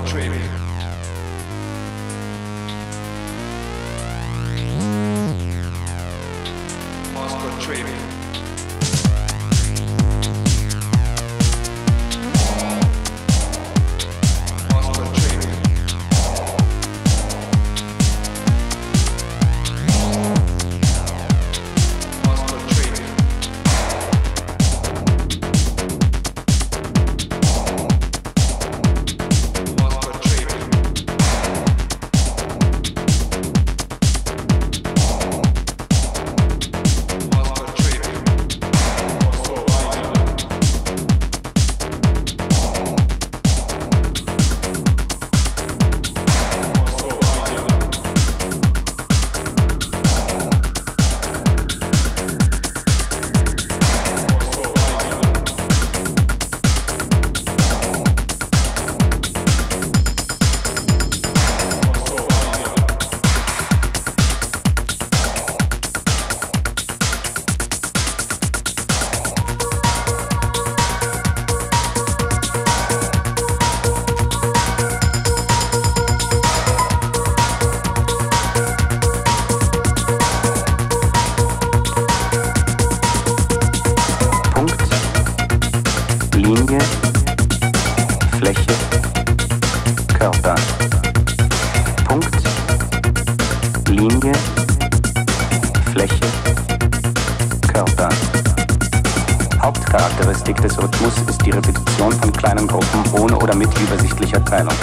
Hauptcharakteristik des Rhythmus ist die Repetition von kleinen Gruppen ohne oder mit übersichtlicher Teilung.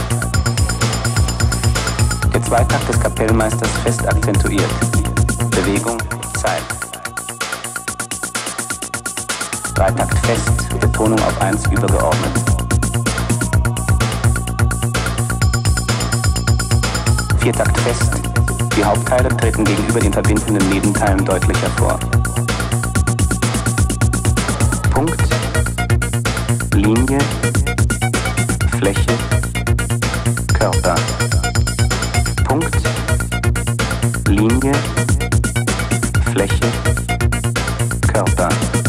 Der Zweitakt des Kapellmeisters fest akzentuiert. Bewegung, Zeit. Dreitakt fest, Betonung auf 1 übergeordnet. Viertakt fest, die Hauptteile treten gegenüber den verbindenden Nebenteilen deutlich hervor. Punkt, Linie, Fläche, Körper. Punkt, Linie, Fläche, Körper.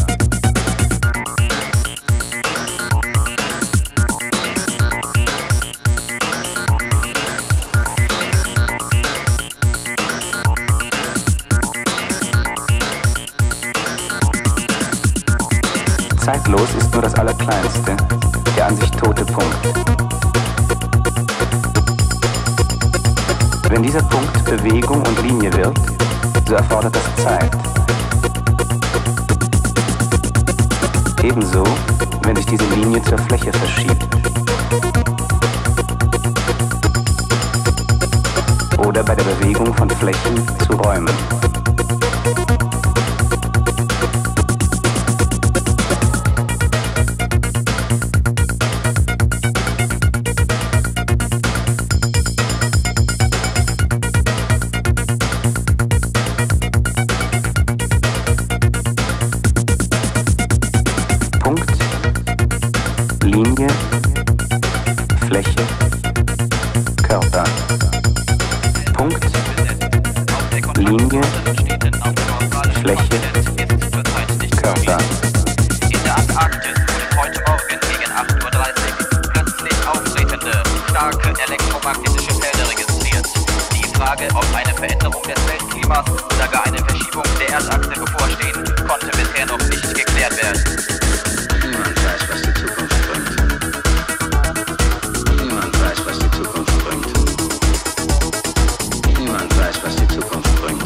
Zeitlos ist nur das Allerkleinste, der an sich tote Punkt. Wenn dieser Punkt Bewegung und Linie wird, so erfordert das Zeit. Ebenso, wenn sich diese Linie zur Fläche verschiebt. Oder bei der Bewegung von Flächen zu Räumen. Linie, Fläche, Körper. Punkt, Linie, Fläche, Körper. In der Antarktis wurde heute Morgen gegen 8:30 Uhr plötzlich auftretende, starke elektromagnetische Felder registriert. Die Frage, ob eine Veränderung des Weltklimas oder gar eine Verschiebung der Erdachse bevorstehen, konnte bisher noch nicht geklärt werden. Niemand weiß, was die Zukunft bringt. Niemand weiß, was die Zukunft bringt. Niemand weiß, was die Zukunft bringt.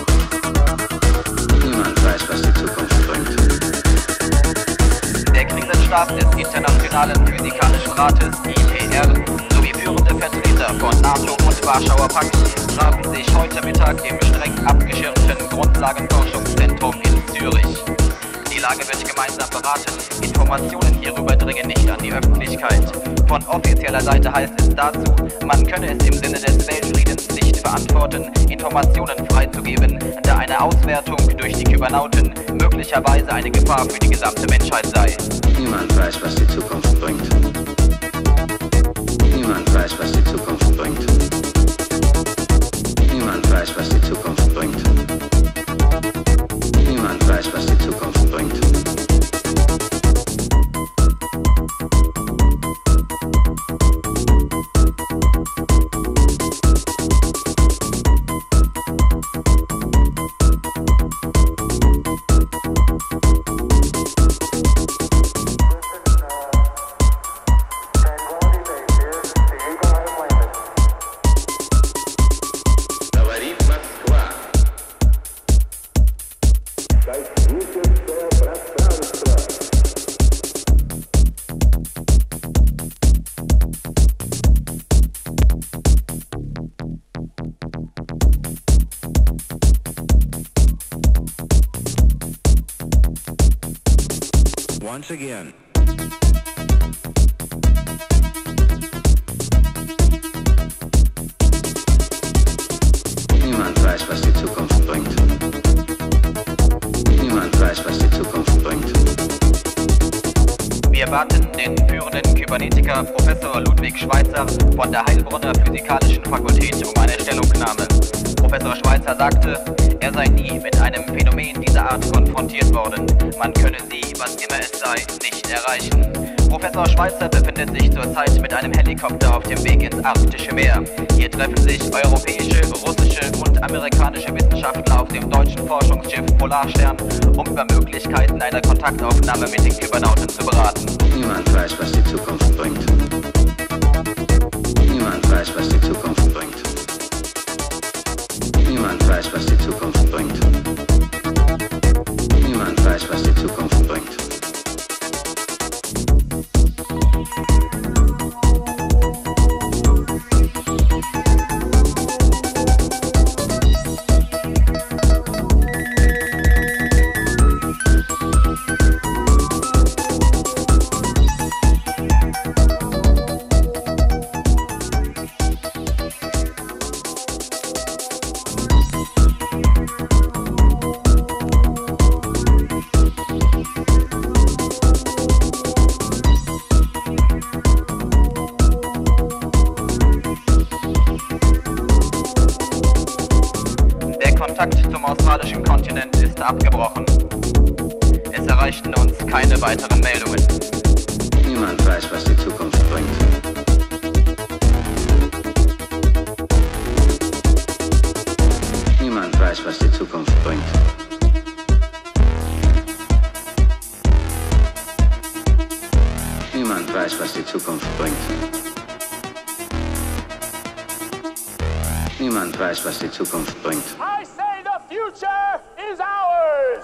Niemand weiß, was die Zukunft bringt. Der Krisenstab des Internationalen Physikalischen Rates, IPR, sowie führende Vertreter von NATO und Warschauer Pakt trafen sich heute Mittag im streng abgeschirmten Grundlagenforschungszentrum in Zürich. Die Lage wird gemeinsam beraten. Informationen hierüber dringen nicht an die Öffentlichkeit. Von offizieller Seite heißt es dazu, man könne es im Sinne des Weltfriedens nicht verantworten, Informationen freizugeben, da eine Auswertung durch die Kybernauten möglicherweise eine Gefahr für die gesamte Menschheit sei. Niemand weiß, was die Zukunft bringt. Niemand weiß, was die Zukunft bringt. Niemand weiß, was die Zukunft bringt. Niemand weiß, was die Zukunft bringt. Once again. Niemand weiß, was die Zukunft bringt. Niemand weiß, was die Zukunft bringt. Wir baten den führenden Kybernetiker Professor Ludwig Schweitzer von der Heilbronner Physikalischen Fakultät um eine Stellungnahme. Professor Schweitzer sagte, er sei nie mit einem Phänomen dieser Art konfrontiert worden. Man könne sie, was immer es sei, nicht erreichen. Professor Schweitzer befindet sich zurzeit mit einem Helikopter auf dem Weg ins Arktische Meer. Hier treffen sich europäische, russische und amerikanische Wissenschaftler auf dem deutschen Forschungsschiff Polarstern, um über Möglichkeiten einer Kontaktaufnahme mit den Kybernauten zu beraten. Niemand weiß, was die Zukunft bringt. Niemand weiß, was die Zukunft bringt. Niemand weiß, was die Zukunft bringt. Niemand weiß, was die Zukunft bringt. Zum australischen Kontinent ist abgebrochen. Es erreichten uns keine weiteren Meldungen. Niemand weiß, was die Zukunft bringt. Niemand weiß, was die Zukunft bringt. Niemand weiß, was die Zukunft bringt. Niemand weiß, was die Zukunft bringt. I say the future is ours!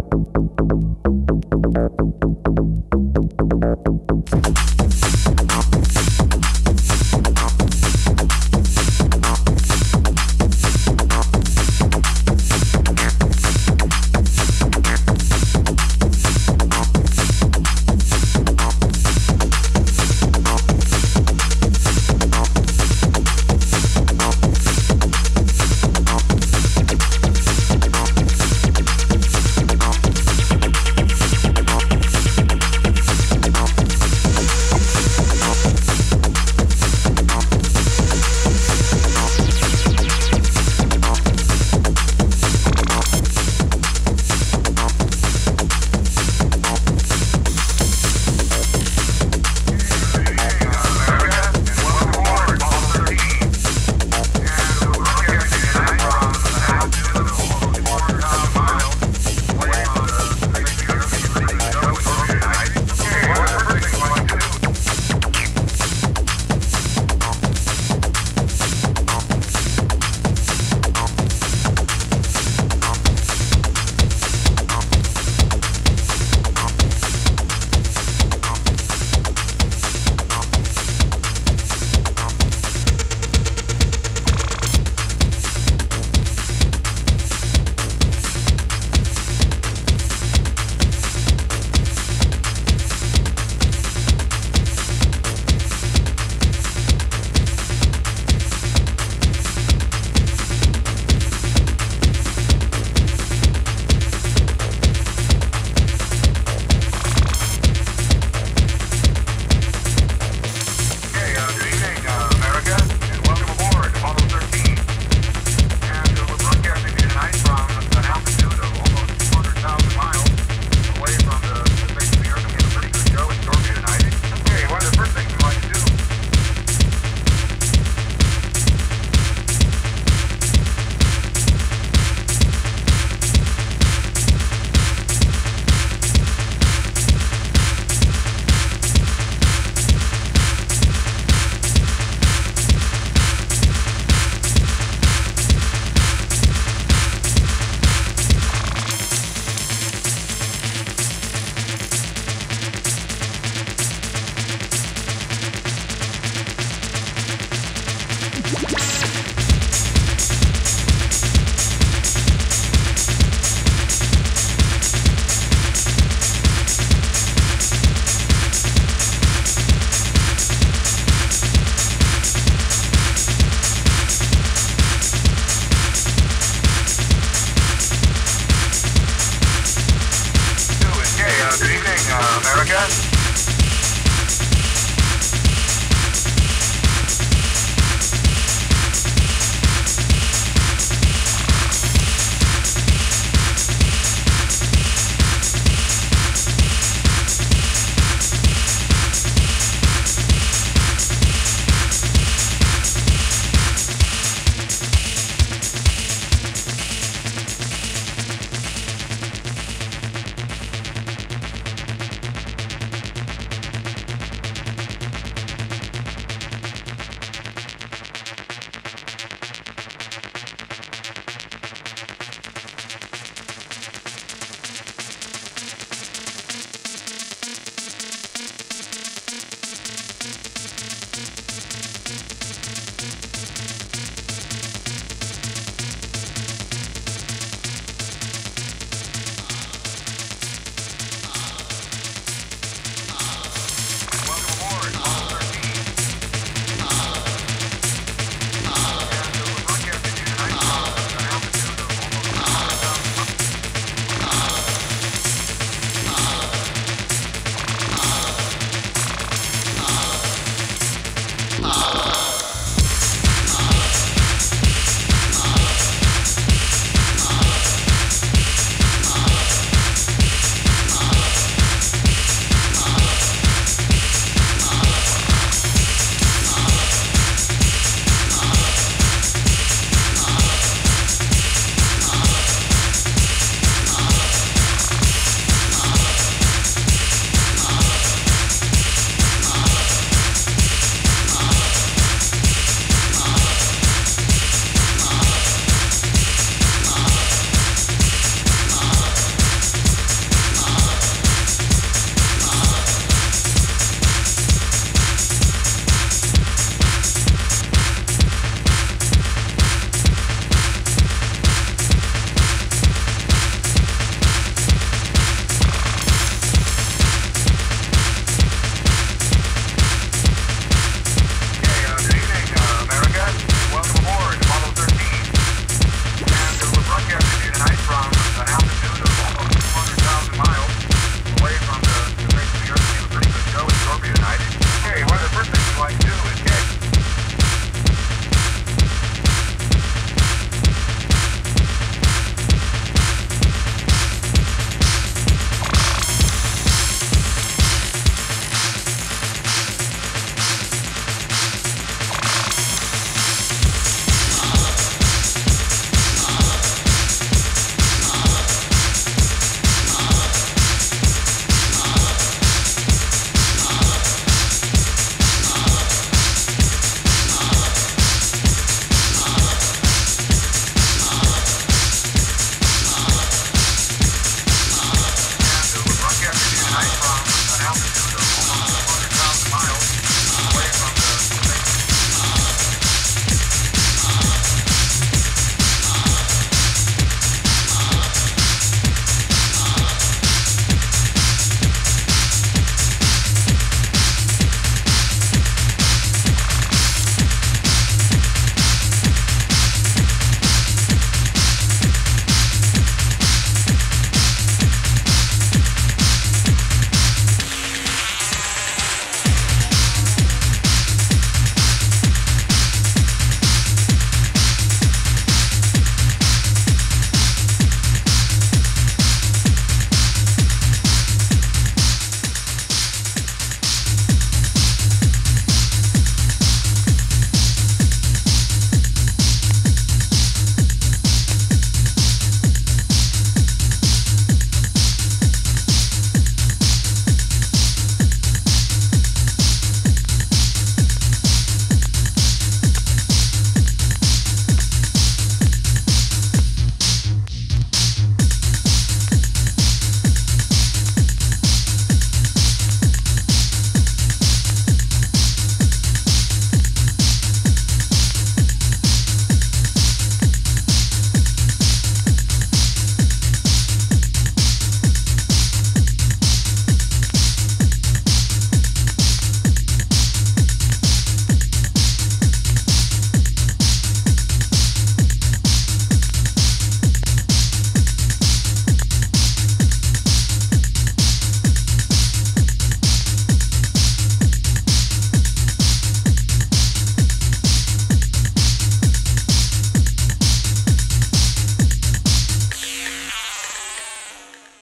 Thank